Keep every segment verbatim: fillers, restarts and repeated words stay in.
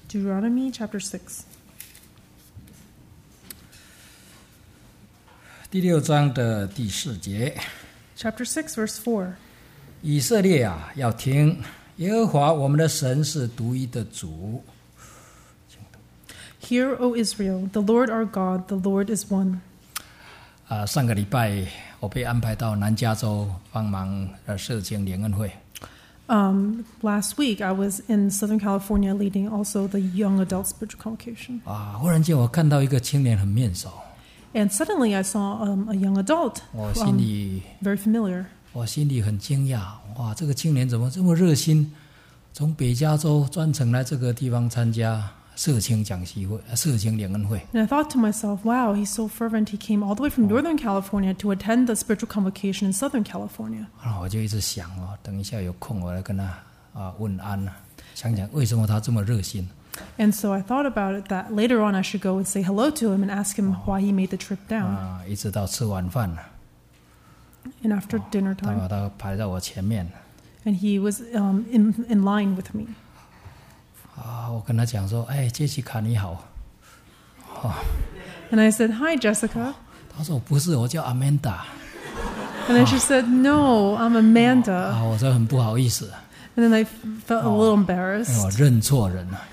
Deuteronomy chapter six. 第六章的第四节， Chapter six, verse four. 以色列啊，要听耶和华我们的神是独一的主。 Hear, O Israel, the Lord our God, the Lord is one. 啊，上个礼拜我被安排到南加州帮忙呃社青联恩会。 Um, last week, I was in Southern California leading also the Young Adult Spiritual Convocation. 啊，忽然间我看到一个青年很面熟， And suddenly I saw um, a young adult, 我心 um, 里 very familiar. 我心里很惊讶，哇，这个青年怎么这么热心，从北加州专程来这个地方参加社青讲习会、社青联恩会。 And I thought to myself, wow, he's so fervent. He came all the way from Northern California to attend the spiritual convocation in Southern California. 啊，我就一直想哦，等一下有空我来跟他啊问安啊，想想为什么他这么热心。 And so I thought about it that later on I should go and say hello to him and ask him why he made the trip down. 啊，一直到吃晚饭了， And after dinner 他 time, 把他排在我前面。 and he was um, in, in line with me. 啊，我跟他讲说，哎，杰西卡你好。 And I said, hi, Jessica. 他说不是，我叫 Amanda。 And then she said, no, I'm Amanda. 啊，我说很不好意思， And then I felt a little 因为 embarrassed. 我认错人了。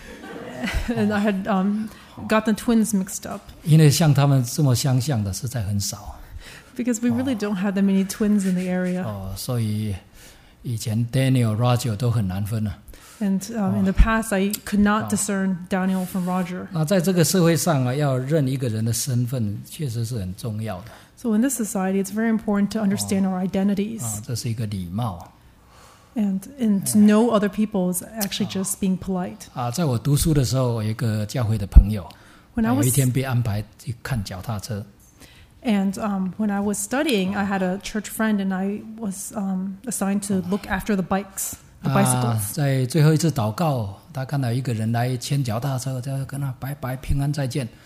And I had um, got the twins mixed up. 因为像他们这么相像的实在很少。 Because we really don't have that many twins in the area. 哦，所以以前 Daniel、Roger 都很难分啊。 And um, in the past, I could not discern Daniel from Roger. 那在这个社会上啊，要认一个人的身份，确实是很重要的 So in this society, it's very important to understand our identities. 啊，这是一个礼貌 And, and to know other people is actually just being polite. 啊。在我读书的时候，我有一个教会的朋友， When I 有 was 一天被安排去看脚踏车， And um, when I was studying, I had a church friend, and I was um, assigned to look after the bikes, the 啊 bicycles. 在最后一次祷告，他看到一个人来牵脚踏车，就跟他拜拜，平安再见。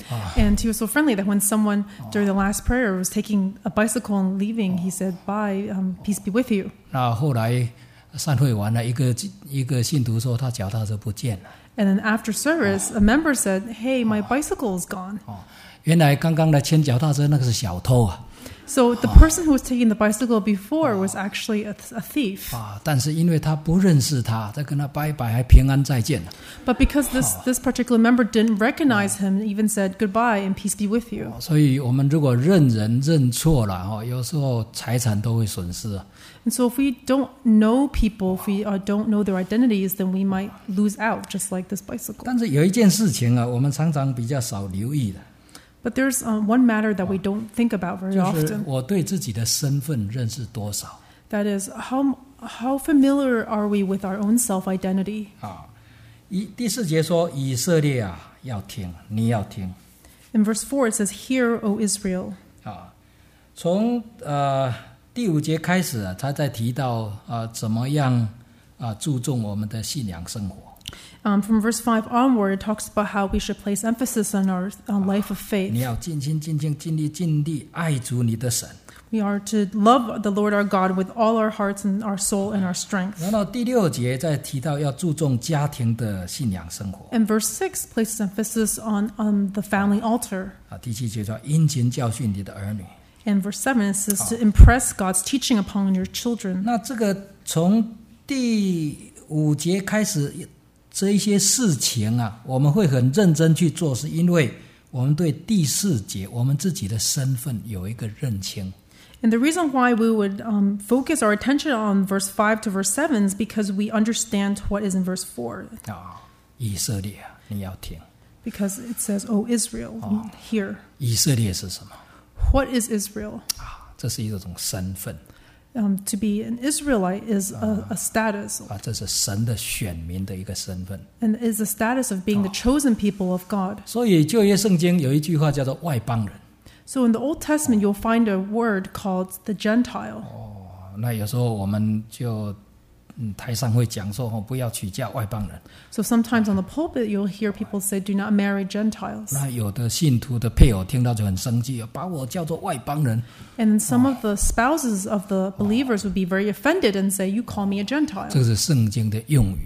And he was so friendly that when someone during the last prayer was taking a bicycle and leaving, he said, "Bye, um, peace be with you." 那后来散会完了，一个一个信徒说他脚踏车不见了。 And then after service, a member said, "Hey, my bicycle is gone." 哦，原来刚刚来牵脚踏车那个是小偷啊。 So the person who was taking the bicycle before was actually a, a thief. 啊，但是因为他不认识他，再跟他拜拜，还平安再见了。 But because this, this particular member didn't recognize him, even said goodbye and peace be with you. 所以我们如果认人认错了哈，有时候财产都会损失啊。 And so if we don't know people, if we uh, don't know their identities, then we might lose out, just like this bicycle. 但是有一件事情啊，我们常常比较少留意的， But there's um, one matter that we don't think about very 就是 often. 我对自己的身份认识多少 That is, how how familiar are we with our own self-identity? 啊。一第四节说，以色列啊，要听，你要听 In verse four, it says, "Hear, O Israel." 啊。从呃第五节开始啊，他在提到啊怎么样啊注重我们的信仰生活。 Um, from verse five onward, it talks about how we should place emphasis on our uh, life of 你 faith. 要尽心尽性尽力尽力爱主你的神。 We are to love the Lord our God with all our hearts and our soul and our strength. 然后第六节再提到要注重家庭的信仰生活 And verse six places emphasis on, on the family altar. 啊。第七节说殷勤教训你的儿女。 And verse seven, it says to impress God's teaching upon your children. 那这个从第五节开始，这一些事情啊，我们会很认真去做，是因为我们对第四节我们自己的身份有一个认清。 And the reason why we would um, focus our attention on verse five to verse seven is because we understand what is in verse four. 啊，以色列啊，你要听。 Because it says, "O Israel, hear." 以色列是什么 What is Israel? 啊？这是一种身份 Um, to be an Israelite is a, a status, 啊，这是神的选民的一个身份。 and is the status of being the chosen people of God. 所以旧约圣经有一句话叫做外邦人。 So in the Old Testament, you'll find a word called the Gentile. 哦，那有时候我们就嗯台上会讲说哦，不要娶嫁外邦人。 So sometimes on the pulpit, you'll hear people say, "Do not marry Gentiles." 那有的信徒的配偶听到就很生气，把我叫做外邦人。 And then some of the spouses of the believers would be very offended and say, "You call me a Gentile." 这是圣经的用语啊。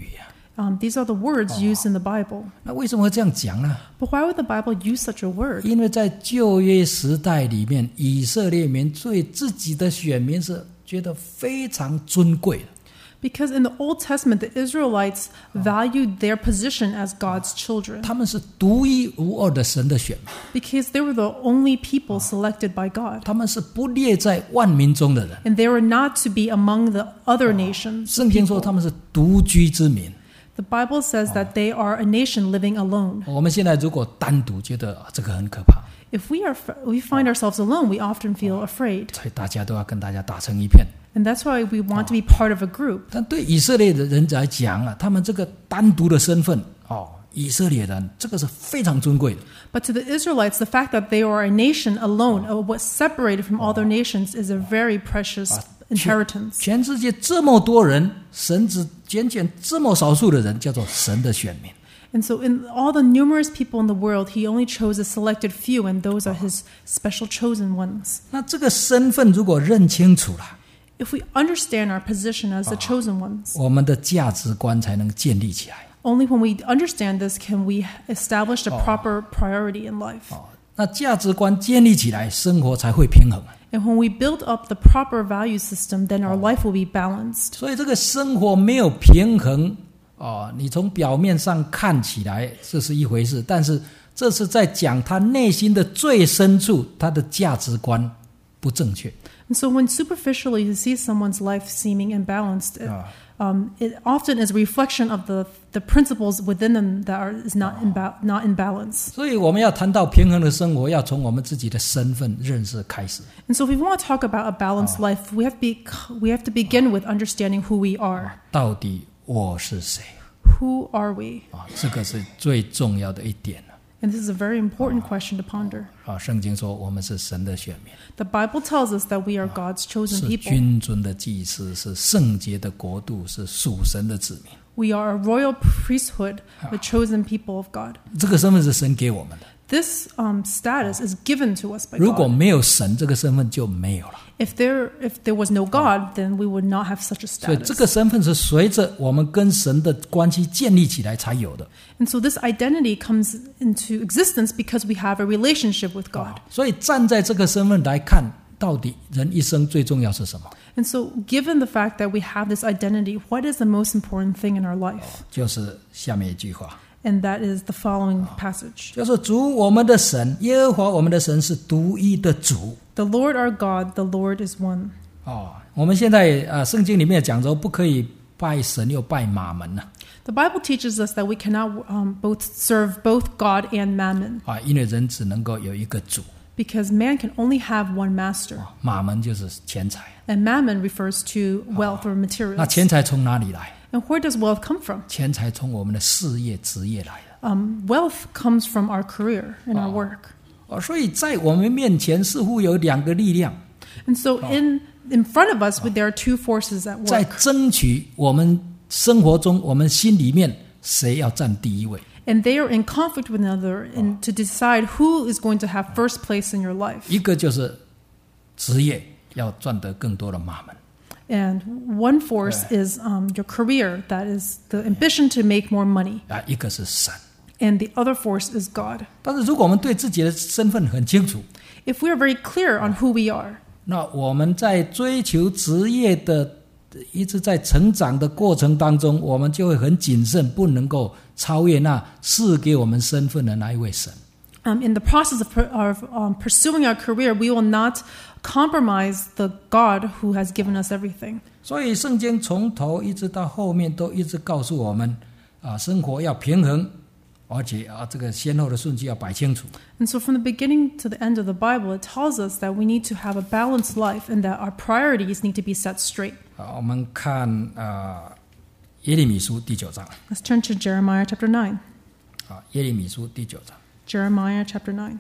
Um, these are the words used in the Bible. 那为什么会这样讲呢？ But why would the Bible use such a word? 因为在旧约时代里面，以色列民对自己的选民是觉得非常尊贵的。 Because in the Old Testament, the Israelites valued their position as God's children. 他们是独一无二的神的选民， Because they were the only people selected by God. 他们是不列在万民中的人。 And they were not to be among the other nations. 圣经说他们是独居之民。 The Bible says that they are a nation living alone. 我们现在如果单独觉得、啊、这个很可怕， If we are we find ourselves alone, we often feel afraid. 所以大家都要跟大家打成一片。 And that's why we want to be part of a group. 但对以色列的人来讲啊，他们这个单独的身份哦，以色列人这个是非常尊贵的。 But to the Israelites, the fact that they are a nation alone, or what's separated from other nations, is a very precious inheritance. 全世界这么多人，神只拣选这么少数的人，叫做神的选民。 And so in all the numerous people in the world, he only chose a selected few, and those are his special chosen ones. 那这个身份如果认清楚了， If we understand our position as the chosen ones, 我们的价值观才能建立起来。 only when we understand this can we establish the proper priority in life. 哦，那价值观建立起来，生活才会平衡。 And when we build up the proper value system, then our life will be balanced. 所以这个生活没有平衡哦，你从表面上看起来这是一回事，但是这是在讲他内心的最深处，他的价值观不正确。 And so when superficially you see someone's life seeming imbalanced, it, um, it often is a reflection of the the principles within them that are is not in ba- not in balance. 所以我们要谈到平衡的生活，要从我们自己的身份认识开始。 And so if we want to talk about a balanced life, we have to be, we have to begin with understanding who we are. 到底我是谁？ Who are we? 啊，这个是最重要的一点。 And this is a very important question to ponder. 啊，圣经说我们是神的选民， The Bible tells us that we are God's chosen 是 people. 君尊的祭司，是圣洁的国度，是属神的子民。 We are a royal priesthood, the chosen people of God. 这个身份是神给我们的。 This um, status is given to us by 如果 God. 没有神，这个身份就没有了。 If there if there was no God, then we would not have such a 所以这 status. 个身份是随着我们跟神的关系建立起来才有的。 And so this identity comes into existence because we have a relationship with God. 所以站在这个身份来看，到底人一生最重要是什么？ And so given the fact that we have this identity, what is the most important thing in our life? 就是下面一句话， And that is the following passage. 就是主我们的神，耶和华我们的神是独一的主。 The Lord our God, the Lord is one. 哦，我们现在啊、呃，圣经里面讲说不可以拜神又拜马门呐、 The Bible teaches us that we cannot um, both serve both God and mammon, 啊，因为人只能够有一个主， because man can only have one master. 马门就是钱财。 And mammon refers to wealth or 那 materials. 钱财从哪里来？ And where does wealth come from? 钱财从我们的事业、职业来的。 Um, wealth comes from our career and our work. 哦，所以在我们面前似乎有两个力量 And so in in front of us, there are two forces at 在 work. 争取我们生活中、我们心里面谁要占第一位。 And they are in conflict with one another and to decide who is going to have first place in your life. 一个就是职业要赚得更多的马门， And one force is um, your career, that is the ambition to make more money. 啊，一个是神。 And the other force is God. 但是如果我们对自己的身份很清楚， If we are very clear on who we are, 那我们在追求职业的一直在成长的过程当中，我们就会很谨慎，不能够超越那赐给我们身份的那一位神。 um, in the process of, of um, pursuing our career, we will not compromise the God who has given us everything. 所以圣经从头一直到后面都一直告诉我们啊，生活要平衡，而且啊，这个先后的顺序要摆清楚。 And so from the beginning to the end of the Bible, it tells us that we need to have a balanced life and that our priorities need to be set straight. 好，我们看啊耶利米书第九章 Let's turn to Jeremiah chapter nine. 啊，耶利米书第九章 Jeremiah chapter nine.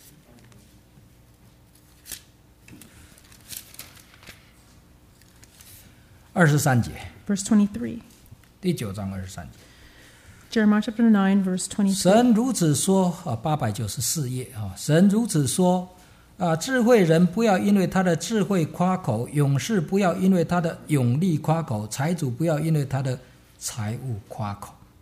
二十三节， Verse twenty-three. 第九章二十三节。 Jeremiah chapter nine, verse twenty-three. 神如此说啊，八百九十四页啊，神如此说啊，智慧人不要因为他的智慧夸口，勇士不要因为他的勇力夸口，财主不要因为他的财物夸口。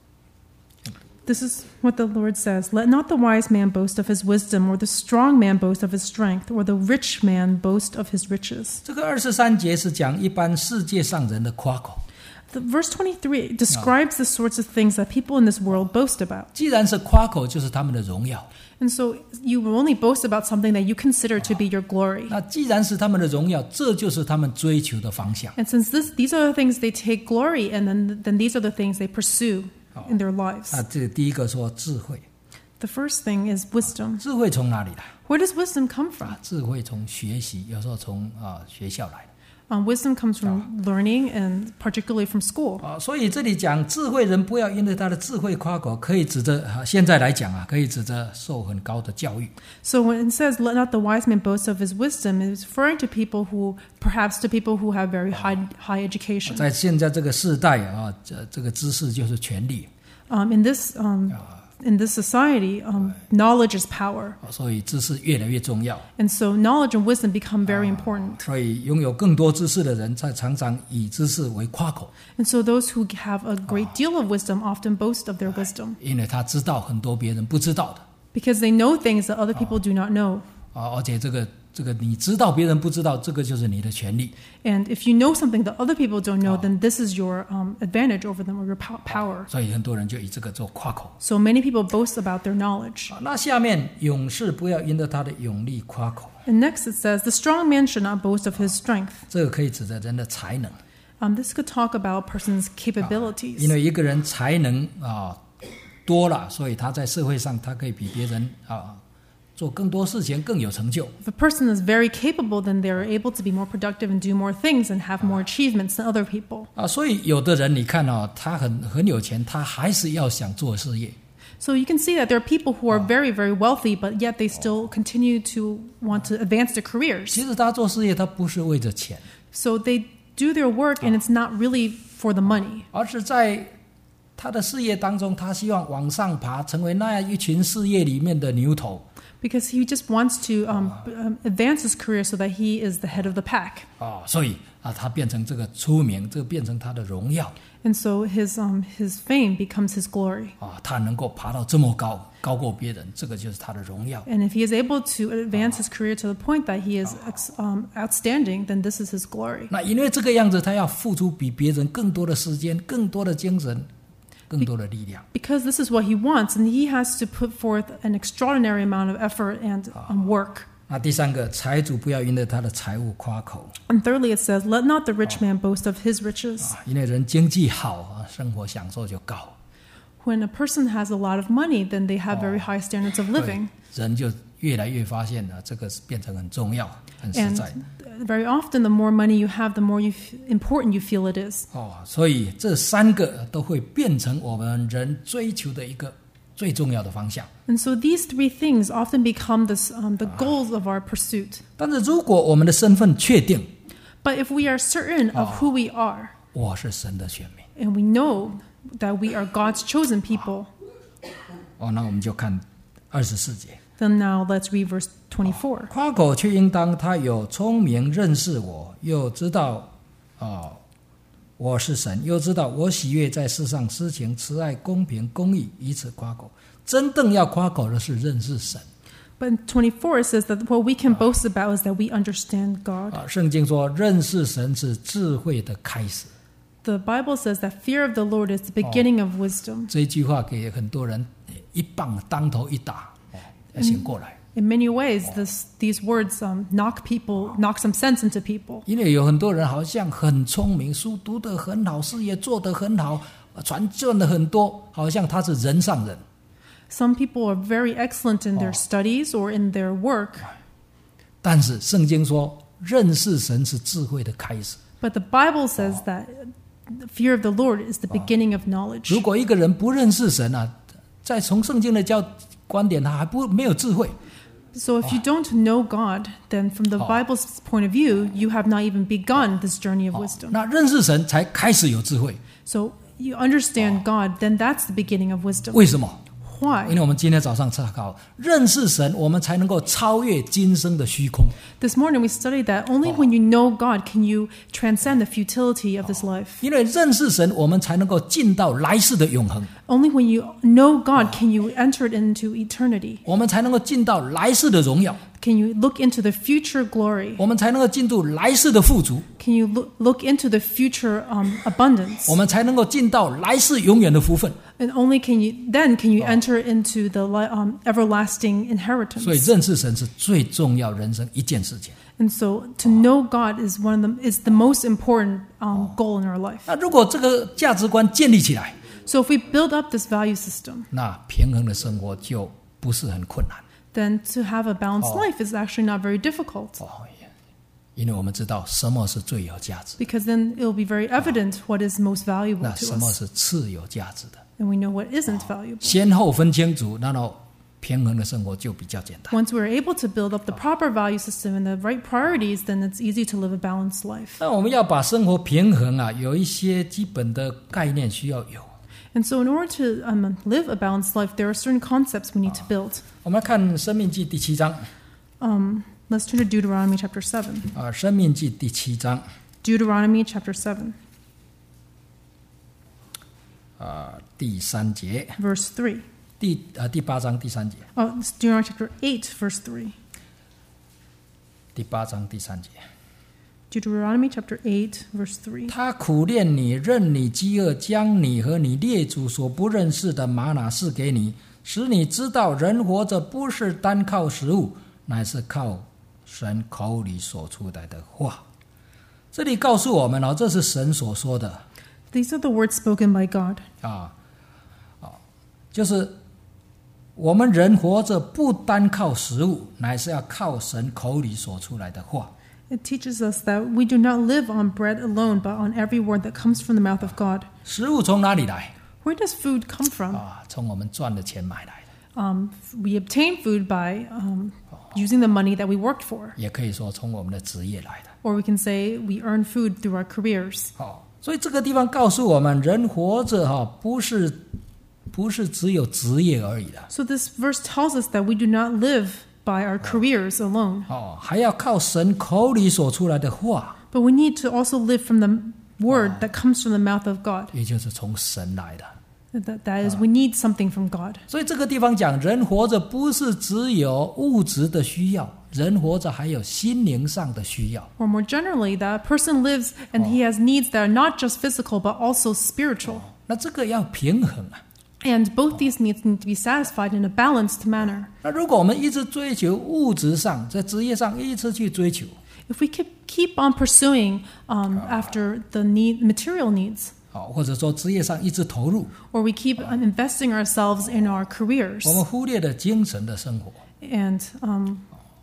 This is what the Lord says. Let not the wise man boast of his wisdom, or the strong man boast of his strength, or the rich man boast of his riches. 这个二十三节是讲一般世界上人的夸口。 The verse twenty-three describes the sorts of things that people in this world boast about. 既然是夸口，就是他们的荣耀。 And so you will only boast about something that you consider to be your glory. 那既然是他们的荣耀，这就是他们追求的方向。 And since this, these are the things they take glory in, then, then these are the things they pursue in their lives. 那这第一个说智慧。 The first thing is wisdom. 智慧从哪里来？ Where does wisdom come from? 啊，智慧从学习，有时候从啊学校来的。 Um, wisdom comes from learning, and particularly from school. 啊，所以这里讲智慧人不要因为他的智慧夸口，可以指着啊现在来讲啊，可以指着受很高的教育。 So when it says, "Let not the wise man boast of his wisdom," it's referring to people who, perhaps to people who have very high high education. 在现在这个世代啊，这这个知识就是权力。 Um, in this um, in this society, um, knowledge is power, 所以知识越来越重要。 and so knowledge and wisdom become very important. 所以拥有更多知识的人，才常常以知识为夸口。 And so those who have a great deal of wisdom often boast of their wisdom, 因为他知道很多别人不知道的。 because they know things that other people do not know. 啊，而且这个这个你知道别人不知道，这个就是你的权利。 And if you know something that other people don't know, then this is your um, advantage over them, or your pow- power. 所以很多人就以这个做夸口。 So many people boast about their knowledge. 啊，那下面勇士不要因着他的勇力夸口， And next it says, the strong man should not boast of his strength. 这个可以指着人的才能。 Um, this could talk about a person's capabilities. 因为一个人才能啊多了，所以他在社会上他可以比别人啊做更多事情，更有成就。 If a person is very capable, then they're able to be more productive and do more things and have more achievements than other people. 啊，所以有的人你看啊，他很很有钱，他还是要想做事业。 So you can see that there are people who are very, very wealthy, but yet they still continue to want to advance their careers. 其实他做事业，他不是为着钱， So they do their work, and it's not really for the money. 而是在他的事业当中，他希望往上爬，成为那样一群事业里面的牛头。 Because he just wants to um, um, advance his career so that he is the head of the pack. 啊，所以啊，他变成这个出名，这个变成他的荣耀。 And so his um, his fame becomes his glory. 啊，他能够爬到这么高，高过别人，这个就是他的荣耀。 And if he is able to advance his career to the point that he is um, outstanding, then this is his glory. 那因为这个样子，他要付出比别人更多的时间、更多的精神、更多的力量。 Because this is what he wants, and he has to put forth an extraordinary amount of effort and um, work. 那第三个，财主不要因为他的财物夸口 And thirdly, it says, "Let not the rich man boast of his riches." 啊，因为人经济好啊，生活享受就高， When a person has a lot of money, then they have very high standards of living. 人就越来越发现啊，这个变成很重要、很实 And 在。 very often, the more money you have, the more you f- important you feel it is. 哦，所以这三个都会变成我们人追求的一个最重要的方向。 And so these three things often become this, um, the goals of our pursuit. 但是如果我们的身份确定， But if we are certain of who we are, 我是神的选民， and we know that we are God's chosen people, 哦，那我们就看二十四节。 then now let's read verse twenty-four. 夸口却应当他有聪明认识我，又知道啊、哦、我是神，又知道我喜悦在世上施行慈爱、公平、公义，以此夸口。真正要夸口的是认识神。 But in twenty-four it says that what we can boast about is that we understand God. 啊，圣经说认识神是智慧的开始。 The Bible says that fear of the Lord is the beginning of wisdom. 这一句话给很多人一棒当头一打，哦，要醒过来。 In many ways, this, these words um, knock people, knock some sense into people. 因为有很多人好像很聪明，书读得很好，事业做得很好，传赚了很多，好像他是人上人。 Some people are very excellent in their studies or in their work. 但是圣经说，认识神是智慧的开始。 But the Bible says that the fear of the Lord is the beginning of knowledge. 如果一个人不认识神啊，在从圣经的教观点，他还不没有智慧。 So if you don't know God, then from the Bible's point of view, you have not even begun this journey of wisdom. 那认识神才开始有智慧。 So you understand God, then that's the beginning of wisdom. 为什么？ Why? 因为我们今天早上查考认识神，我们才能够超越今生的虚空。 This morning we studied that only when you know God can you transcend the futility of this life. 因为认识神，我们才能够进到来世的永恒。 Only when you know God can you enter it into eternity. 我们才能够进到来世的荣耀。 Can you look into the future glory? 我们才能够进入来世的富足。 Can you look, look into the future um, abundance? 我们才能够进到来世永远的福分。 And only can you then can you enter into the um, everlasting 所以 inheritance. 认识神是最重要人生一件事情。 And so to know God is one of the is the most important um, goal in our life. 那如果这个价值观建立起来， So if we build up this value system, 那平衡的生活就不是很困难。 then to have a balanced life is actually not very difficult. 哦，因为我们知道什么是最有价值， Because then it will be very evident what is most valuable 那 to 什么 us. 是次有价值的， And we know what isn't valuable. 先后分清楚，然后平衡的生活就比较简单。 Once we're able to build up the proper value system and the right priorities, then it's easy to live a balanced life. 那我们要把生活平衡啊，有一些基本的概念需要有。 And so in order to um, live a balanced life, there are certain concepts we need to build. 我们来看《申命记》第七章 Um, let's turn to Deuteronomy chapter seven. 啊，《申命记》第七章 Deuteronomy chapter seven, 啊第三节， verse three. 第啊第八章第三节， Oh, it's Deuteronomy chapter eight, verse three. 第八章第三节。 Deuteronomy chapter eight, verse three. 他苦练你，任你饥饿，将你和你列祖所不认识的玛拿赐给你，使你知道人活着不是单靠食物，乃是靠神口里所出来的话。这里告诉我们哦，这是神所说的 These are the words spoken by God. 啊啊，就是我们人活着不单靠食物，乃是要靠神口里所出来的话。 It teaches us that we do not live on bread alone, but on every word that comes from the mouth of God. 食物从哪里来 Where does food come from? 啊？从我们赚的钱买来的， Um, we obtain food by um, using the money that we worked for. 也可以说从我们的职业来的。 Or we can say we earn food through our careers. 哦，所以这个地方告诉我们，人活着哈、哦，不是不是只有职业而已的 So this verse tells us that we do not live by our careers alone, 哦，还要靠神口里所出来的话， but we need to also live from the word that comes from the mouth of God. 也就是从神来的。 That, that is, we need something from God. 所以这个地方讲，人活着不是只有物质的需要，人活着还有心灵上的需要。 Or more generally, that a person lives and he has needs that are not just physical but also spiritual. 那这个要平衡啊。 And both these needs need to be satisfied in a balanced manner. 那如果我们一直追求物质上，在职业上一直去追求， If we keep, keep on pursuing um, after the need, material needs, 哦，或者说职业上一直投入， or we keep um, investing ourselves in our careers, 我们忽略了精神的生活， and um,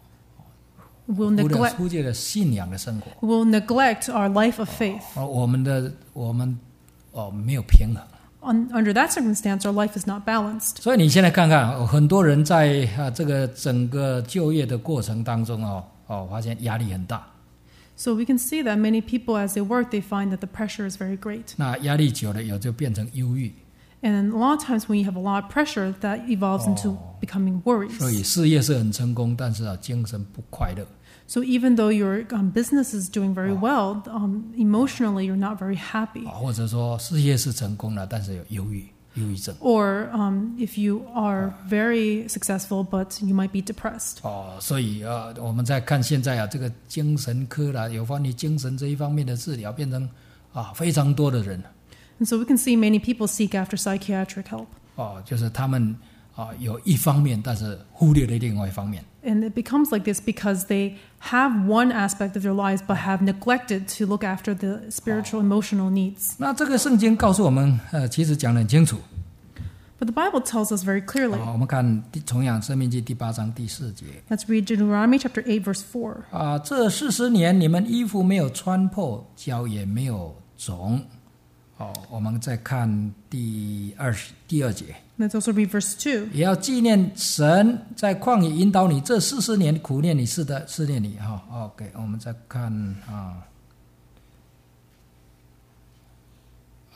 we'll 忽略 neglect 忽略了信仰的生活。 we'll neglect our life of faith. 哦，我们的我们哦没有平衡， Un, under that circumstance, our life is not balanced. 所以你现在看看，哦很多人在啊这个整个就业的过程当中哦哦，发现压力很大。 So we can see that many people, as they work, they find that the pressure is very great. 那压力久了，有就变成忧郁， And a lot of times when you have a lot of pressure, that evolves into becoming 所 worries. 以事业是很成功，但是啊精神不快乐。 So even though your um, business is doing very well, um, emotionally you're not very happy. 啊，或者说事业是成功了，但是有忧郁、忧郁症。 Or um, if you are very successful, but you might be depressed. 哦，所以啊，我们在看现在啊，这个精神科啦，有关于精神这一方面的治疗，变成啊非常多的人。 And so we can see many people seek after psychiatric help. 哦，就是他们啊有一方面，但是忽略了另外一方面。 And it becomes like this because they have one aspect of their lives but have neglected to look after the spiritual, emotional needs. 那这个圣经告诉我们，呃，其实讲得很清楚。 But the Bible tells us very clearly. 啊，我们看第同样《申命记》第八章第四节 Let's read Deuteronomy chapter eight, verse four. 啊，这四十年你们衣服没有穿破，脚也没有肿。哦，我们再看第二十第二节。 Let's also read verse two. 也要纪念神在旷野引导你这四十年苦练你是的试炼你哈、哦。OK， 我们再看啊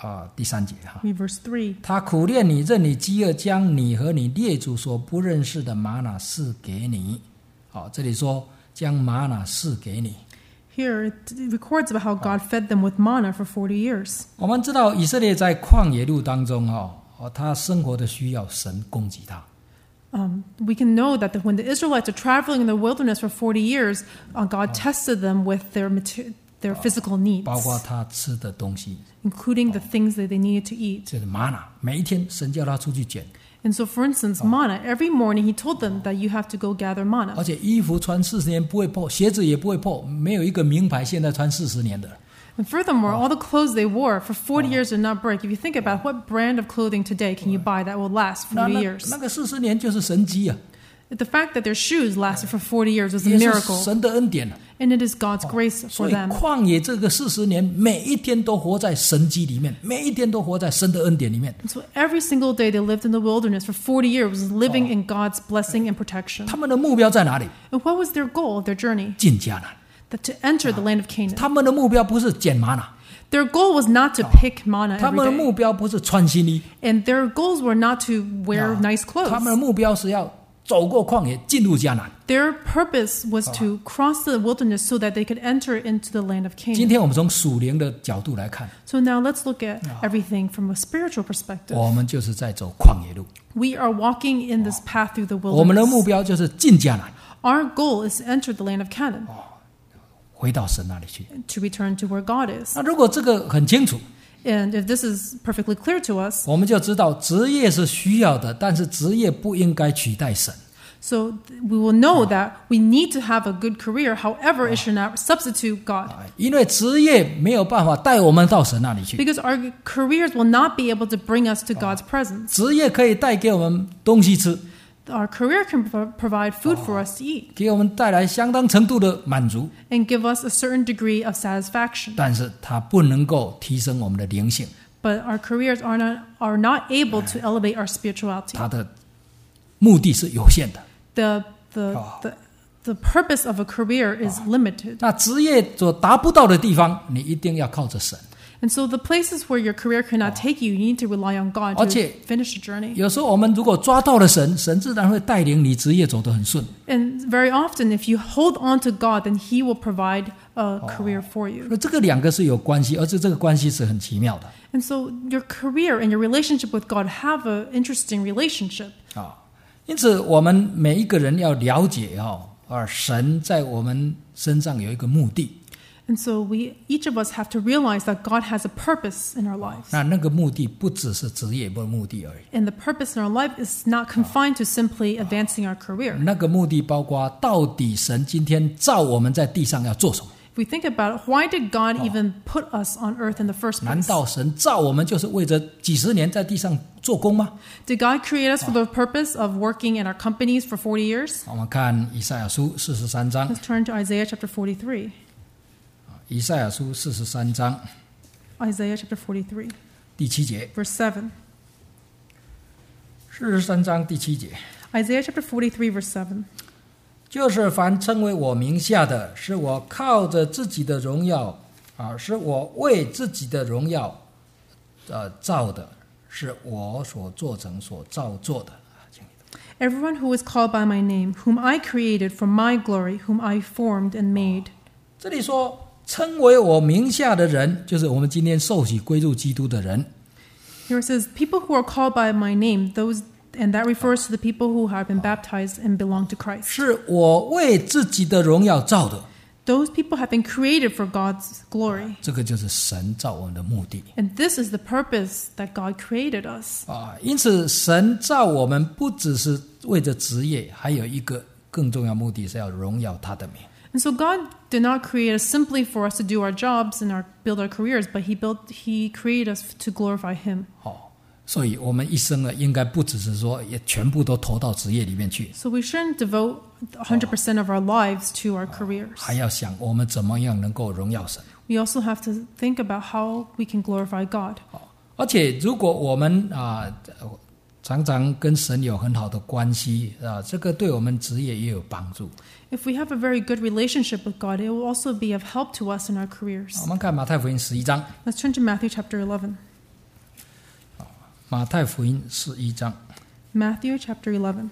啊、第三节哈。 Read verse three. 他苦练你，任你饥饿，将你和你列祖所不认识的玛拿赐给你。好，这里说将玛拿赐给你。 Here it records about how God fed them with manna for forty years. 我们知道以色列在旷野路当中哈、哦，他生活的需要神供给他。 Um, we can know that the, when the Israelites are traveling in the wilderness for forty years, uh, God tested them with their mater- their physical needs, 包括他吃的东西， including the things that they needed to eat. 就是玛拿，每一天神叫他出去捡， And so, for instance, manna, every morning he told them that you have to go gather 而 manna. 且衣服穿四十年不会破，鞋子也不会破，没有一个名牌现在穿四十年的。 And furthermore, all the clothes they wore for forty years did not break. If you think about what brand of clothing today can you buy that will last 那 forty 那 years? 那个四十年就是神迹啊， The fact that their shoes lasted for forty years was a 也是 miracle, 神的恩典啊。 and it is God's grace 所 for 以 them. 旷野这个四十年，每一天都活在神迹里面，每一天都活在神的恩典里面。 And so every single day they lived in the wilderness for forty years, was living in God's blessing and protection. 他们的目标在哪里？ And what was their goal of their journey? 进迦南。 That to enter the land of Canaan. 他们的目标不是捡玛拿， Their goal was not to pick manna 他们的 every day. 目标不是穿新衣， And their goals were not to wear nice 他们的 clothes. 目标是要走过旷野，进入迦南。 Their purpose was to cross the wilderness so that they could enter into the land of 今 Canaan. 天我们从属灵的角度来看， So now let's look at everything from a spiritual perspective. 我们就是在走旷野路， We are walking in this path through the 我们的目 wilderness. 标就是进迦南， Our goal is to enter the land of Canaan, 回到神那里去。 to return to where God is. 那如果这个很清楚， And if this is perfectly clear to us, 我们就知道职业是需要的，但是职业不应该取代神。 so we will know that we need to have a good career. However, it should not substitute God. 因为职业没有办法带我们到神那里去， Because our careers will not be able to bring us to God's presence. 职业可以带给我们东西吃， Our career can pro- provide food for us to eat 给我们带来相当程度的满足， and give us a certain degree of satisfaction. 但是它不能够提升我们的灵性， But our careers are not, are not able to elevate our spirituality. 它的目的是有限的。 The, the, the, the purpose of a career is limited. 那职业所达不到的地方，你一定要靠着神。 And so the places where your career cannot take you, you need to rely on God 而 to 且 finish the journey. 有时候我们如果抓到了神，神自然会带领你职业走得很顺。 And very often, if you hold on to God, then He will provide a career for you. 那这个两个是有关系，而且这个关系是很奇妙的 And so your career and your relationship with God have an interesting relationship. 啊。因此，我们每一个人要了解哦，而神在我们身上有一个目的。 And so we, each of us have to realize that God has a purpose in our lives. 那那个目的不只是职业的目的而已， And the purpose in our life is not confined to simply advancing our career. 那个目的包括到底神今天造我们在地上要做什么？ If we think about it, why did God even put us on earth in the first 难 place? 道神造我们就是为着几十年在地上做工吗？ Did God create us for the purpose of working in our companies for forty years? 我们看以赛亚书四十三章， Let's turn to Isaiah chapter forty-three. 以赛亚书四十三章 Isaiah chapter forty-three, 第七节， verse seven. 四十三章第七节， Isaiah chapter forty-three, verse seven. 就是凡称为我名下的，是我靠着自己的荣耀啊，是我为自己的荣耀呃造的，是我所做成所造作的。 Everyone who is called by my name, whom I created for my glory, whom I formed and made. 这里说称为我名下的人，就是我们今天受洗归入基督的人。 Here it says, people who are called by my name, those, and that refers to the people who have been baptized and belong to Christ. 是我为自己的荣耀造的， Those people have been created for God's glory. 这个就是神造我们的目的 And this is the purpose that God created us. 啊。因此，神造我们不只是为着职业，还有一个更重要目的是要荣耀他的名。 And so God did not create us simply for us to do our jobs and our, build our careers, but He built, He created us to glorify Him. 哦，所以我们一生呢，应该不只是说也全部都投到职业里面去， So we shouldn't devote one hundred percent of our lives to our careers. 还要想我们怎么样能够荣耀神。 We also have to think about how we can glorify God. 哦，而且如果我们啊、常常跟神有很好的关系啊，这个对我们职业也有帮助。 If we have a very good relationship with God, it will also be of help to us in our careers. 我们看马太福音十一章， Let's turn to Matthew chapter eleven. 马太福音十一章 Matthew chapter eleven.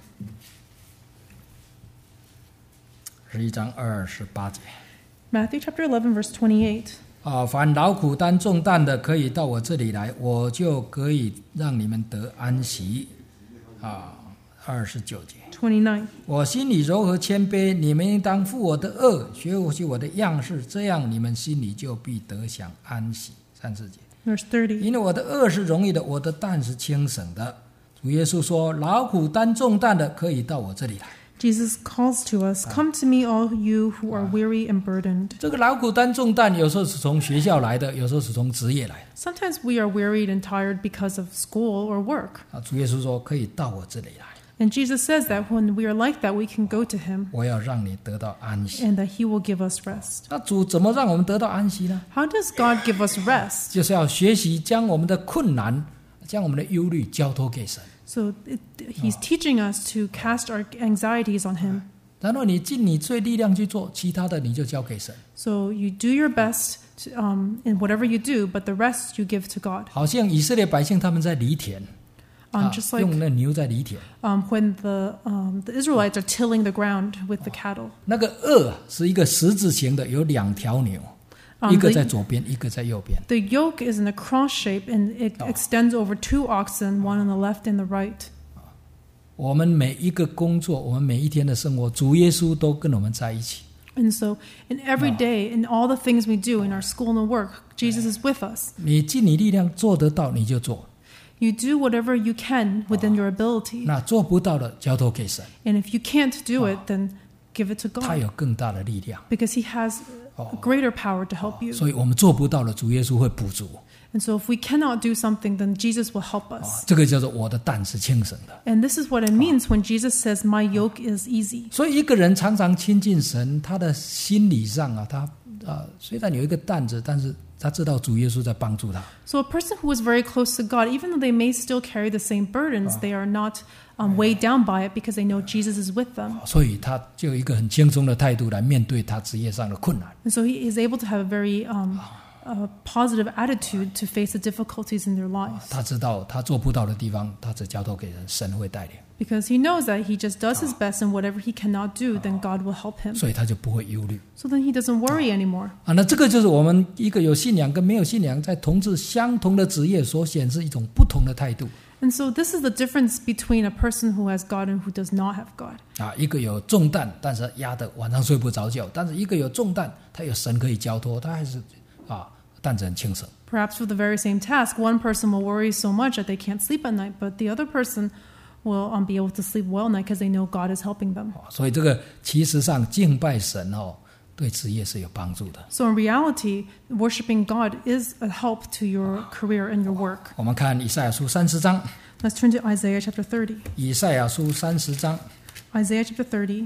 十一章二十八节 Matthew chapter eleven, verse twenty-eight. 啊，凡劳苦担重担的，可以到我这里来，我就可以让你们得安息。啊，二十九节。 twenty-nine. 我心里柔和谦卑，你们应当负我的恶，学习我的样式，这样你们心里就必得享安息。三十节。 Verse thirty. 因为我的恶是容易的，我的担是轻省的。主耶稣说：劳苦担重担的，可以到我这里来。 Jesus calls to us, "Come to me, all you who are weary and burdened." 这个劳苦担重担，有时候是从学校来的，有时候是从职业来的。 Sometimes we are wearied and tired because of school or work. 啊，主耶稣说可以到我这里来， And Jesus says that when we are like that, we can go to him 我要让你得到安息。 and that he will give us rest. 那主怎么让我们得到安息呢？ How does God give us rest? 就是要学习将我们的困难、将我们的忧虑交托给神。 So it, he's teaching us to cast our anxieties on him. 然后你尽你最力量去做，其他的你就交给神。 So you do your best to, um, in whatever you do, but the rest you give to God. 好像以色列百姓他们在犁田， Um, 啊 just 用 like 那牛在犁田。 um, when the, um, the Israelites are tilling the ground with the cattle. 那个轭是一个十字形的，有两条牛， Um, 一个在 the, 左边，一个在右边。 the yoke is in a cross shape and it extends over two oxen, one on the left and the right. 我们每一个工作，我们每一天的生活，主耶稣都跟我们在一起。 And so in every day, in all the things we do, in our school and work, Jesus is with us. 你尽你力量做得到，你就做； You do whatever you can within your ability. 那做不到的，交托给神， And if you can't do it, then give it to 他 God. 有更大的力量。 Because he has a greater power to help you. 所以我们做不到的，主耶稣会补足。 And so if we cannot do something, then Jesus will help us. 这个叫做我的担是轻省的。 And this is what it means when Jesus says, "My yoke is easy." 所以一个人常常亲近神，他的心理上啊，他啊虽然有一个担子，但是他知道主耶稣在帮助他。 So a person who is very close to God, even though they may still carry the same burdens, they are not um, weighed down by it because they know Jesus is with them. 所以他就有一个很轻松的态度来面对他职业上的困难。 And so he is able to have a very um, a positive attitude to face the difficulties in their lives. 他知道他做不到的地方，他只交托给人，神会带领， Because he knows that he just does his best and whatever he cannot do, then God will help him. 所以他就不会忧虑 So then he doesn't worry anymore. 啊。那这个就是我们一个有信仰跟没有信仰在同治相同的职业所显示一种不同的态度 And so this is the difference between a person who has God and who does not have God. 啊。一个有重担，但是压得晚上睡不着觉；但是一个有重担，他有神可以交托，他还是啊担子很轻省。 Perhaps for the very same task, one person will worry so much that they can't sleep at night, but the other person will um, be able to sleep well at night because they know God is helping them. 所以这个其实上敬拜神哦，对职业是有帮助的。 So in reality, worshiping God is a help to your career and your work. 我们看以赛亚书三十章， Let's turn to Isaiah chapter thirty. 以赛亚书三十章， Isaiah chapter thirty.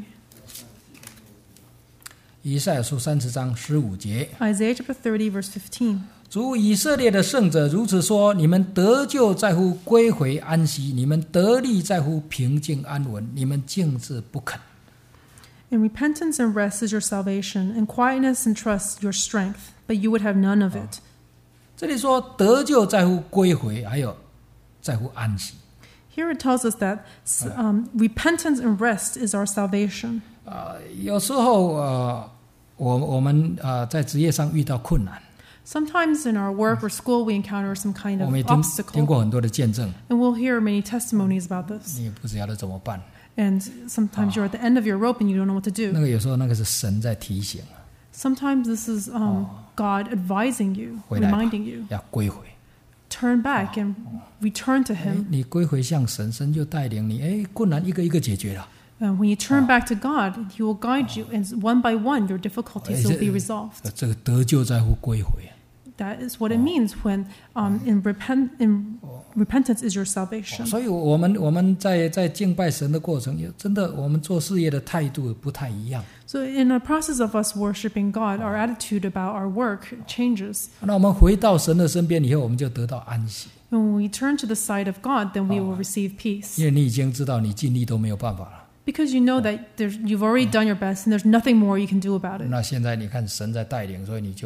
以赛亚书三十章十五节。 Isaiah chapter thirty, verse fifteen. 主以色列的圣者如此说：你们得救在乎归回安息，你们得力在乎平静安稳，你们静止不肯。 And repentance and rest is your salvation, and quietness and trust your strength, but you would have none of it. 这里说得救在乎归回，还有在乎安息。 Here it tells us that um, repentance and rest is our salvation. 啊、有时候呃，我我们呃在职业上遇到困难， Sometimes in our work or school we encounter some kind 我 of 们也听听 obstacle, 过很多的见证， and we'll hear many testimonies about this. 你也不知道怎么办。 And sometimes you're at the end of your rope and you don't know what to 那 do. 个有时候那个是神在提醒， Sometimes this is um, God advising you, 回来吧 reminding you. 要归回。 Turn back and return to 哎 Him. 你归回向神，神就带领你，哎，困难一个一个解决了。 And when you turn back to God, He will guide you, and one by one your difficulties will be resolved. 这个得救在乎归回。 That is what it means when um, in, repent, in repentance is your salvation. 所以我们我们在在敬拜神的过程，真的我们做事业的态度不太一样。 So in the process of us worshiping God, our attitude about our work changes. 那我们回到神的身边以后，我们就得到安息， And when we turn to the side of God, then we will receive peace. 因为你已经知道你尽力都没有办法了。 Because you know that there's, you've already done your best and there's nothing more you can do about it. 那现在你看神在带领，所以你就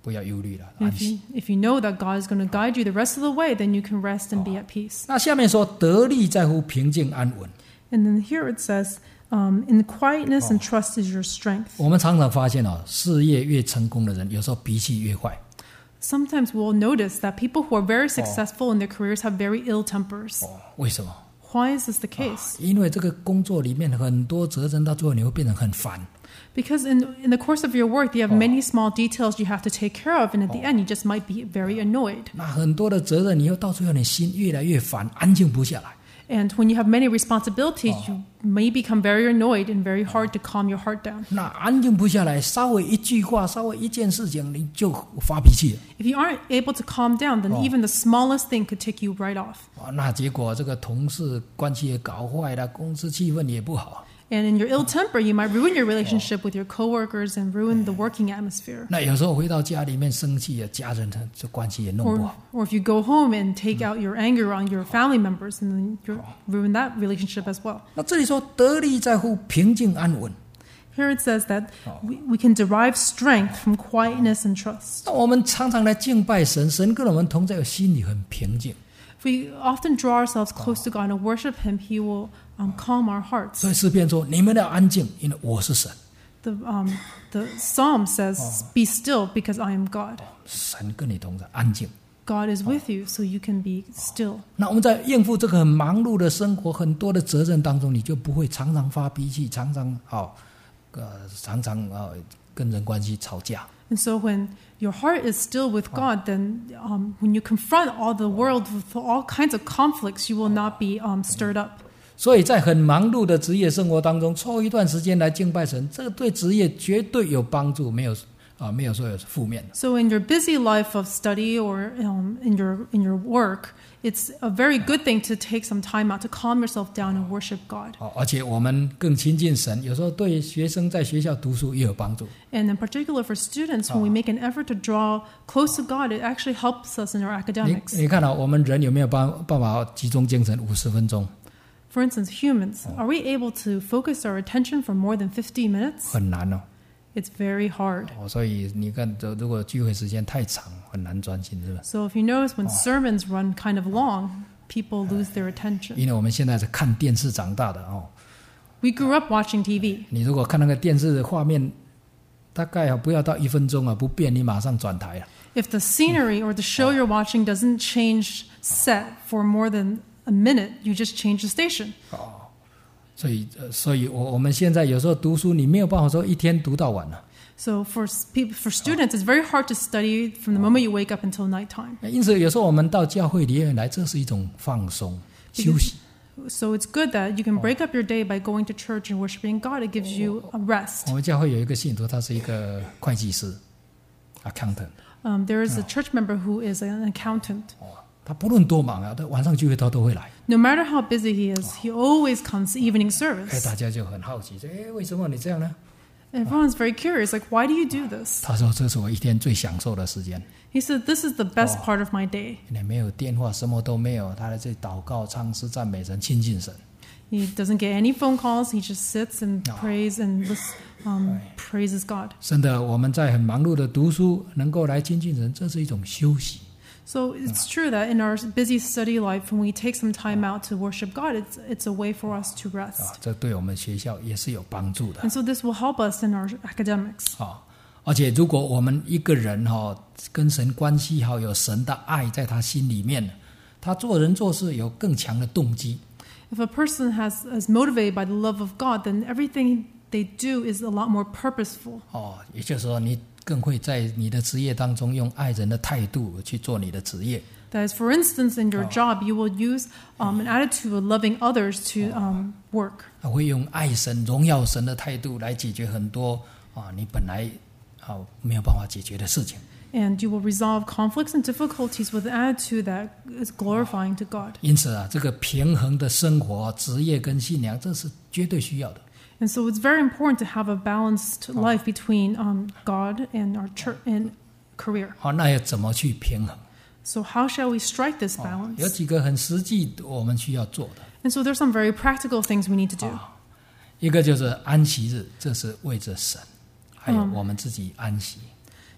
不要忧虑了， And 安 if 息。 you, if you know that God is going to guide you the rest of the way, then you can rest and be at peace. 那下面说得力在乎平静安稳。 And then here it says, um, in quietness and trust is your strength. 我们常常发现哦，事业越成功的人，有时候脾气越坏。 Sometimes we'll notice that people who are very successful in their careers have very ill tempers. 哦，为什么？ Why is this the case? 因为这个工作里面很多责任，到最后你会变得很烦。 Because in, in the course of your work, you have many small details you have to take care of, and at the end, you just might be very annoyed. 那很多的责任，你又到最后你心越来越烦，安静不下来。 And when you have many responsibilities, you may become very annoyed and very hard to calm your heart down. 那安静不下来，稍微一句话，稍微一件事情，你就发脾气了。 If you aren't able to calm down, then even the smallest thing could tick you right off. 哦，那结果这个同事关系也搞坏了，公司气氛也不好。 And in your ill temper, you might ruin your relationship with your coworkers and ruin the working atmosphere. 那有时候回到家里面生气了，家人的这关系也弄不 Or, 好。 or if you go home and take out your anger on your family members, and then you ruin that relationship as well. 那这里说得力在乎平静安稳。 Here it says that we, we can derive strength from quietness and trust. 那我们常常来敬拜神，神跟我们同在，心里很平静。 If we often draw ourselves close to God and worship Him, He will um, calm our hearts. 所以诗篇说：“你们要安静，因为我是神。 The, um, the psalm says, "Be still, because I am God." ” 神跟你同在，安静。 God is with you, so you can be still. 那我们在应付这个很忙碌的生活、很多的责任当中，你就不会常常发脾气，常常哦，呃，常常呃跟人关系吵架。 And so when your heart is still with God, then um, when you confront all the world with all kinds of conflicts, you will not be um, stirred up. 所以在很忙碌的职业生活当中，抽一段时间来敬拜神，这个对职业绝对有帮助，没有啊，没有说有负面的。 So in your busy life of study or um, in your in your work, it's a very good thing to take some time out to calm yourself down and worship God. 哦，而且我们更亲近神，有时候对学生在学校读书也有帮助。 And in particular for students, when we make an effort to draw close to God, it actually helps us in our 你 academics. 你看啊，我们人有没有办办法集中精神五十分钟？ For instance, humans, are we able to focus our attention for more than fifty minutes? 很难哦。 It's very hard. 哦，所以你看，如果聚会时间太长，很难专心，是吧？ So if you notice when sermons run kind of long, people lose their attention. 因为我们现在是看电视长大的哦。 We grew up watching T V. 你如果看那个电视的画面，大概啊不要到一分钟啊不变，你马上转台了。 If the scenery or the show you're watching doesn't change set for more than a minute, you just change the station. 哦，所以呃，所以我我们现在有时候读书，你没有办法说一天读到晚了。 So for people, for students, it's very hard to study from the moment you wake up until nighttime. 因此，有时候我们到教会里面来，这是一种放松、休息。 So it's good that you can break up your day by going to church and worshiping God. It gives you a rest. 我们教会有一个信徒，他是一个会计师 ，accountant。 Um, there is a church member who is an accountant. 哦，他不论多忙啊，他晚上聚会他都会来。 No matter how busy he is, he always comes to evening 哎， service. 大家就很好奇，说：“哎，为什么你这样呢 Everyone's very curious, like, why do you do？” this? 他说：“这是我一天最享受的时间。 He said, this is the best part of my day. 你没有电话，什么都没有，他在这里祷告、唱诗、赞美神、亲近神。 He doesn't get any phone calls. He just sits and prays and lis- um, praises God. 真的，我们在很忙碌的读书，能够来亲近神，这是一种休息。 So it's true that in our busy study life, when we take some time out to worship God, it's it's a way for us to 啊 rest.， 这对我们学校也是有帮助的 And so this will help us in our academics. 啊。而且，如果我们一个人哈、哦、跟神关系好，有神的爱在他心里面，他做人做事有更强的动机。 If a person has is motivated by the love of God, then everything they do is a lot more purposeful. 哦，也就是说，你更会在你的职业当中用爱人的态度去做你的职业。 That is, for instance, in your job, you will use um, an attitude of loving others to um, work. 会用爱神、荣耀神的态度来解决很多啊你本来啊没有办法解决的事情。 And you will resolve conflicts and difficulties with an attitude that is glorifying to God. 因此啊，这个平衡的生活、职业跟信仰，这是绝对需要的。 And so it's very important to have a balanced life between um, God and our church and career. 好，那要怎么去平衡？ So how shall we strike this 有 balance? 几个很实际我们需要做的。 And so there's some very practical things we need to do. 一个就是安息日，这是为着神，还有我们自己安息。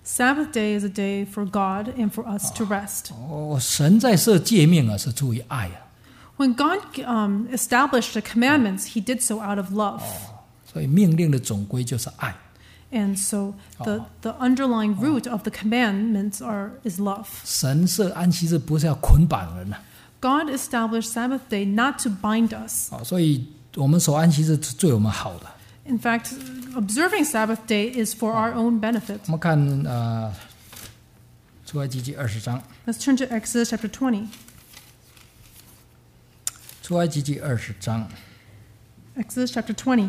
Sabbath day is a day for God and for us to rest. 哦，神在设诫命啊，是出于爱啊。 When God um, established the commandments, He did so out of love. 所以命令的总归就是爱。 And so the, the underlying root of the commandments are is love. 神设安息日不是要捆绑人啊。 God established Sabbath day not to bind us. 哦，所以我们守安息日是对我们好的。 In fact, observing Sabbath day is for our own benefit. 我们看呃，出埃及记二十章。 Let's turn to Exodus chapter twenty. 出埃及记二十章。 Exodus chapter twenty.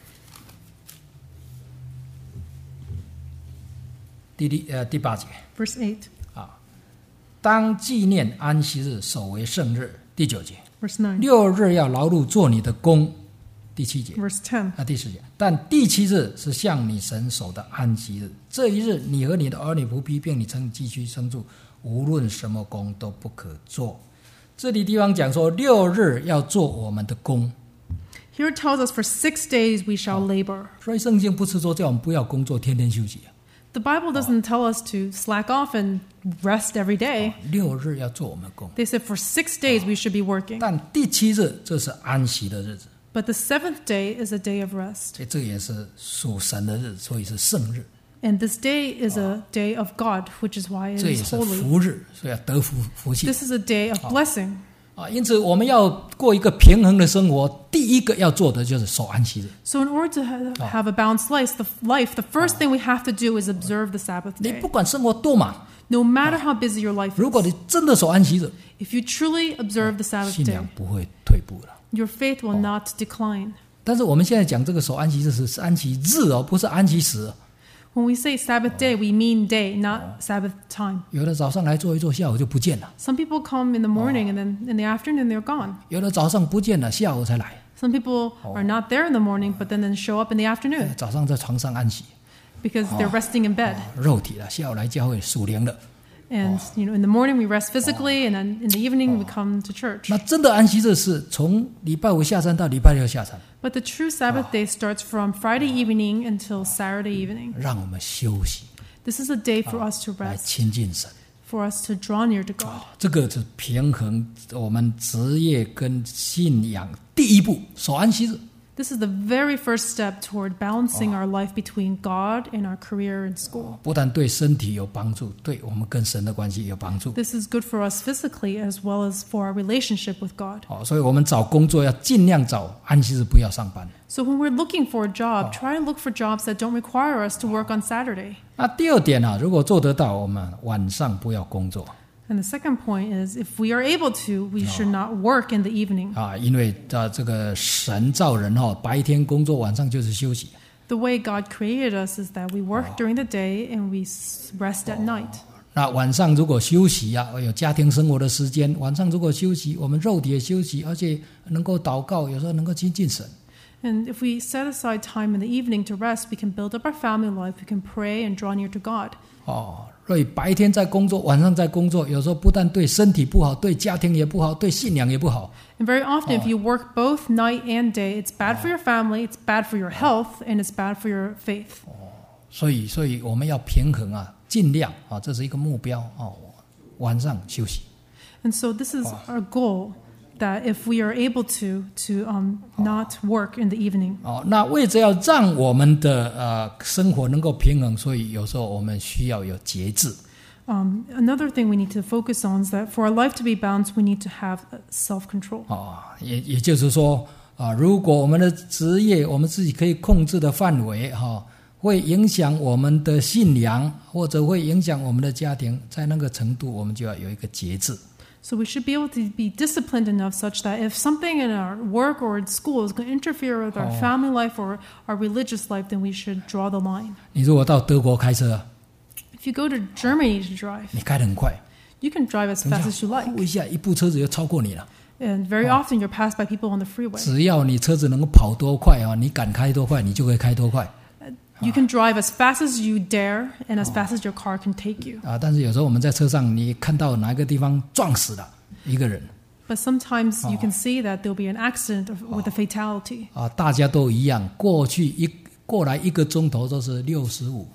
第第呃第八节。 Verse eight. 啊，当纪念安息日，守为圣日。第九节。 Verse nine. 六日要劳碌做你的工。第七节。 Verse ten. 啊，第十节。但第七日是向你神守的安息日，这一日你和你的儿女仆婢并你曾寄居牲畜，无论什么工都不可做。这里地方讲说六日要做我们的工。 Here it tells us for six days we shall labor. 所以圣经不是说叫我们不要工作，天天休息。 The Bible doesn't tell us to slack off and rest every day. 六日要做我们工。 They said for six days we should be working. 但第七日这是安息的日子。 But the seventh day is a day of rest. 所以这也是属神的日子，所以是圣日。 And this day is a day of God, which is why it 这也 is 是 holy. 福日，所以要得福福气。 This is a day of blessing. 啊，因此我们要过一个平衡的生活，第一个要做的就是守安息日。 So in order to have, have a balanced life, the life, the first thing we have to do is observe the Sabbath 你 day. 不管生活多忙， No matter how busy your life 如果 is, 你真的守安息日， if you truly observe the Sabbath 信 day, 仰不会退步了。 your faith will not decline. 但是我们现在讲这个守安息日是是安息日哦，不是安息时。 When we say Sabbath day, we mean day, not Sabbath time. 有的早上来做一做，下午就不见了； Some people come in the morning and then in the afternoon they're gone. 有的早上不见了，下午才来； Some people are not there in the morning, but then, then show up in the afternoon 早上在床上安息， because they're resting in bed. 肉体了；下午来教会属灵的。 And you know, in the morning we rest physically, and then in the evening we come to church. 那真的安息日是从礼拜五下山到礼拜六下山， But the true Sabbath day starts from Friday evening until Saturday evening. 让我们休息， This is a day for us to 来 rest, 亲近神。 for us to draw near to God. 这个是平衡我们职业跟信仰第一步，守安息日。 This is the very first step toward balancing our life between God and our career and school. 不但对身体有帮助，对我们跟神的关系有帮助。 This is good for us physically as well as for our relationship with God. 哦，所以我们找工作要尽量找安息日不要上班。 So when we're looking for a job, try and look for jobs that don't require us to work on Saturday. 那第二点啊，如果做得到，我们晚上不要工作 And the second point is if we are able to, we should not work in the evening. 啊，因为啊，这个神造人哦，白天工作，晚上就是休息。 The way God created us is that we work during the day and we s- rest at night. 那晚上如果休息啊，有家庭生活的时间，晚上如果休息，我们肉体也休息，而且能够祷告，有时候能够亲近神。 And if we set aside time in the evening to rest, we can build up our family life, we can pray and draw near to God. 哦，所以白天在工作，晚上在工作，有时候不但对身体不好，对家庭也不好，对信仰也不好。 And very often, if you work both night and day, it's bad for your family, it's bad for your health, and it's bad for your faith. 所以，所以我们要平衡啊，尽量啊，这是一个目标哦。晚上休息。 And so this is our goal, that if we are able to, to um, not work in the evening. 哦，那为着要让我们的呃生活能够平衡，所以有时候我们需要有节制。 Um, another thing we need to focus on is that for our life to be balanced, we need to have self-control. 哦，也也就是说啊、如果我们的职业我们自己可以控制的范围哈、哦，会影响我们的信仰，或者会影响我们的家庭，在那个程度，我们就要有一个节制。 So we should be able to be disciplined enough such that if something in our work or in school is going to interfere with our family life or our religious life, then we should draw the line. 你如果到德国开车， If you go to Germany to drive, 你开得很快， you can drive as fast as you 呼 like. 一下，一部车子就超过你了。 And very often you're passed by people on the freeway. 只要你车子能够跑多快啊，你敢开多快，你就可以开多快 You can drive as fast as you dare and as fast as your car can take you. 啊。但是有时候我们在车上，你看到哪一个地方撞死了一个人 But sometimes you can see that there'll be an accident with a fatality. 啊，大家都一样，过去一过来一个钟头都是六十五。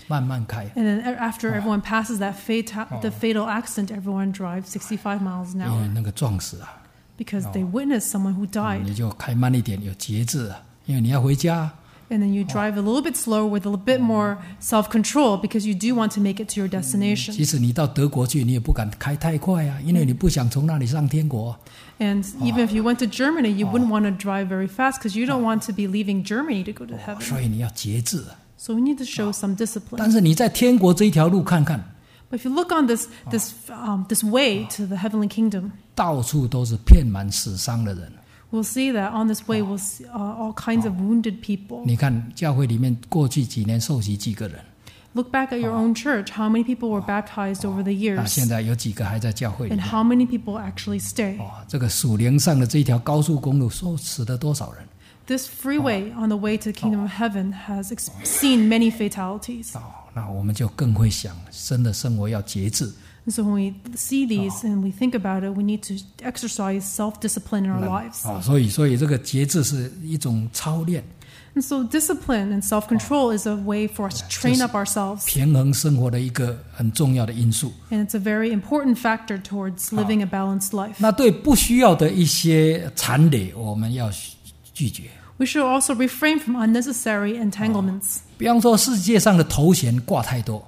慢慢开。 And then after everyone passes that fatal, the fatal accident, everyone drives sixty-five miles an 因为 hour 那个撞死啊， because they witnessed someone who died. 你就开慢一点，有节制啊，因为你要回家。 And then you drive a little bit slower with a little bit more self-control because you do want to make it to your destination. 即使你到德国去，你也不敢开太快啊，因为你不想从那里上天国。 And even if you went to Germany, you wouldn't want to drive very fast because you don't want to be leaving Germany to go to 所 heaven. 以你要节制啊。 So we need to show some 但 discipline. 是你在天国这一条路看看， But if you look on this this um, this way to the heavenly kingdom, 到处都是遍满死伤的人。 we'll see that on this way we'll see uh, all kinds of wounded people. 你看教会里面过去几年受洗几个人， Look back at your own church. How many people were baptized over the 啊， years? 现在有几个还在教会里 And 面？ how many people actually stay? 哦，这个属灵上的这一条高速公路，说死了多少人？ This freeway on the way to the kingdom of heaven has ex- seen many fatalities. 哦，那我们就更会想，真的生活要节制。 And so when we see these and we think about it, we need to exercise self-discipline in our lives. 啊，所以所以这个节制是一种操练， And so discipline and self-control is a way for us to train up ourselves. 平衡生活的一个很重要的因素。 And it's a very important factor towards living a balanced life. 那对不需要的一些残累，我们要拒绝。 We should also refrain from unnecessary entanglements. 比方说，世界上的头衔挂太多，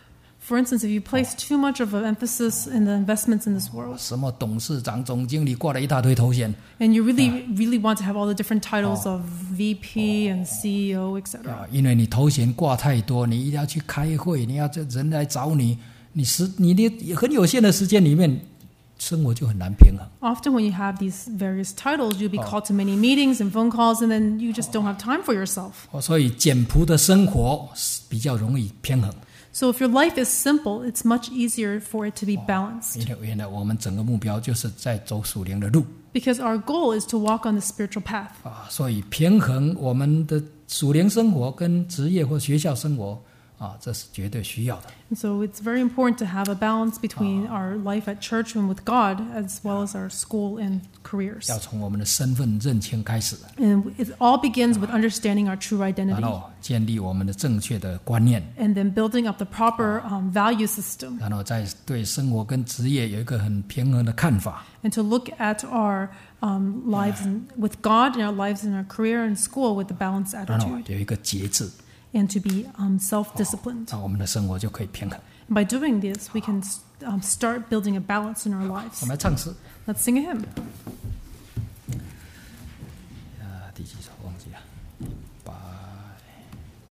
For instance, if you place too much of an emphasis in the investments in this world, 什么董事长、总经理挂了一大堆头衔 and you really, really want to have all the different titles of V P and C E O, et cetera. 啊，因为你头衔挂太多，你一定要去开会，你要这人来找你，你时你的很有限的时间里面，生活就很难平衡。 Often when you have these various titles, you'll be called to many meetings and phone calls, and then you just don't have time for yourself. 哦，所以简朴的生活比较容易平衡。 So if your life is simple, it's much easier for it to be balanced. 因为原来我们整个目标就是在走属灵的路 Because our goal is to walk on the spiritual path. 啊，所以平衡我们的属灵生活跟职业或学校生活啊，这是绝对需要的。 And so it's very important to have a balance between our life at church and with God, as well as our school and careers. 要从我们的身份认清开始， And it all begins with understanding our true 然 identity, 后建立我们的正确的观念， and then building up the proper um, value system, 然后再对生活跟职业有一个很平衡的看法。 and to look at our um, lives in, with God and our lives in our career and school with a balanced 然后 attitude, 有一个节制， and to be um, self-disciplined. 那我们的生活就可以平衡。 And by doing this, we can um, start building a balance in our 我 lives. 们来唱诗。 Let's sing a hymn.